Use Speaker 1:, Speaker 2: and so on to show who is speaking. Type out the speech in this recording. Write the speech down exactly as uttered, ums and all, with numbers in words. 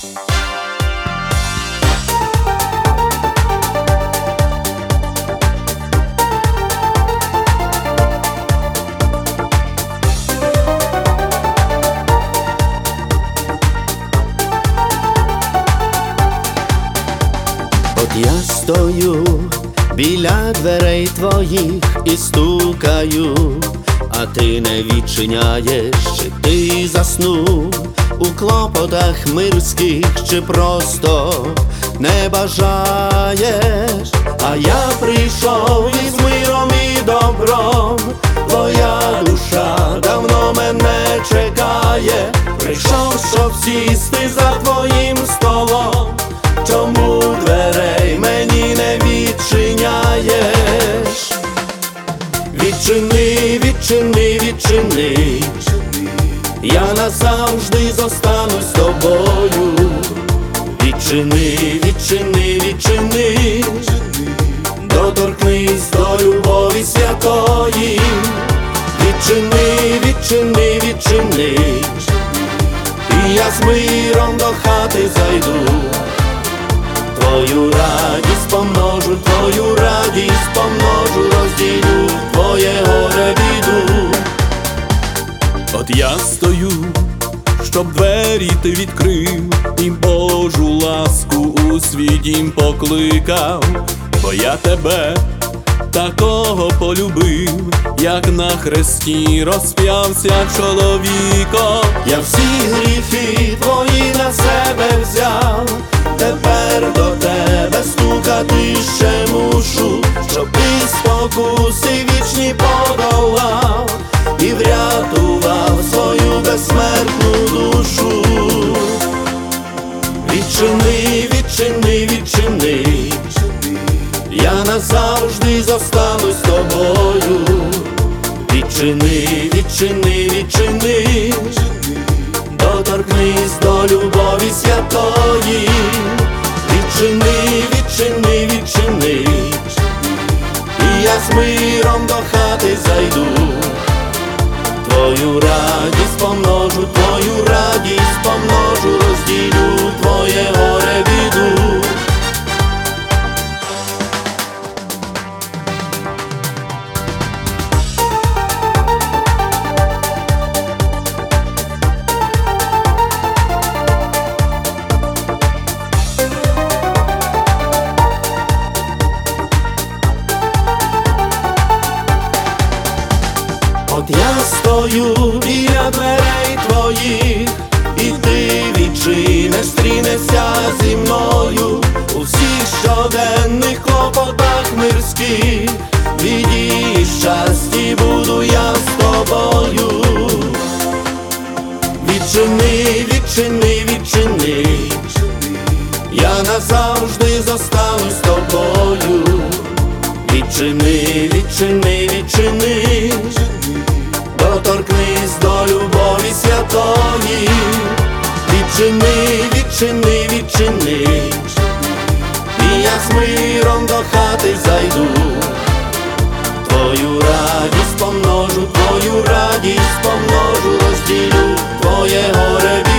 Speaker 1: От я стою біля дверей твоїх і стукаю, а ти не відчиняєш, чи ти заснув у клопотах мирських, чи просто не бажаєш. А я прийшов із миром і добром, твоя душа давно мене чекає. Прийшов, щоб сісти за твоїм столом, чому дверей мені не відчиняєш? Відчини, відчини, відчини, я назавжди зостанусь з тобою. Відчини, відчини, відчини, доторкнись до любові святої. Відчини, відчини, відчини, і я з миром до хати зайду. Твою радість помножу, твою радість помножу, розділю твоє горе біду.
Speaker 2: От я стою, щоб двері ти відкрив, і Божу ласку у свій дім покликав. Бо я тебе такого полюбив, як на хресті розп'явся чоловіко.
Speaker 1: Я всі гріхи твої на себе взяв, тепер до тебе стукати ще мушу, щоб ти спокуси вічні подолав і врятував свою безсмертну душу. Відчини, відчини, відчини, я назавжди зостанусь з тобою. Відчини, відчини, відчини, доторкнись до любові святої. Відчини, відчини, відчини, і я з миром до хати зайду. Твою радість помножу, твою радість помножу, розділю твоє горе біду. От я стою біля дверей твоїх, і ти відчинеш, стрінешся зі мною у всіх щоденних клопотах мирських. В біді і щасті буду я з тобою. Відчини, відчини, відчини, я назавжди зостанусь з тобою. Відчини, відчини, відчини, доторкнись до любові святої. Відчини, відчини, відчини, і я з миром до хати зайду. Твою радість помножу, твою радість помножу, розділю твоє горе.